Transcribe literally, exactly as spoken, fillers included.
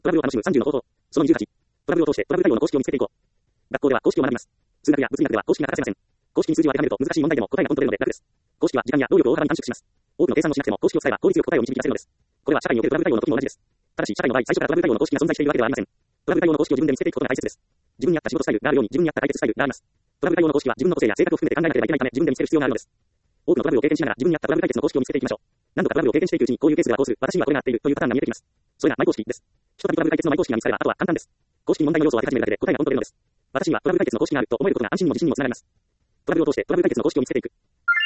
トラブルを楽しむさんじゅうの方法。そのにじゅうはち。トラブルを通してトラブル対応の公式を見つけていこう。学校では公式を学びます。数学や物理学では公式が欠かせません。公式に数字を当てはめると難しい問題でも答えが本当なので楽です。公式は時間や労力を大幅に短縮します。多くの計算をしなくても公式を使えば効率よく答えを導き出せるのです。これは社会におけるトラブル対応の時も同じです。ただし社会の場合、最初からトラブル対応の公式が存在しているわけではありません。トラブル対応の公式を自分で見つけていくことが大切です。自分に合った仕事スタイルがあるように自分に合った解決スタイルがあります。トラブル対応の公式は自分の個性や性格を含めて考えなければいけないため自分で見つける必要があるのです。多くのトラブルを経験しながら自分に合ったトラブル解決の公式を見つけていきましょう。何度かトラブルを経験していくうちにこういうケースがこうする、私にはこれが合っているというパターンが見えてきます。それがマイ公式です。ひとたびトラブル解決のマイ公式が見つかればあとは簡単です。公式に問題の要素を当て始めるだけで答えが本当出るのです。私にはトラブル解決の公式があると思えることが安心にも自信にもつながります。トラブルを通してトラブル解決の公式を見つけていく。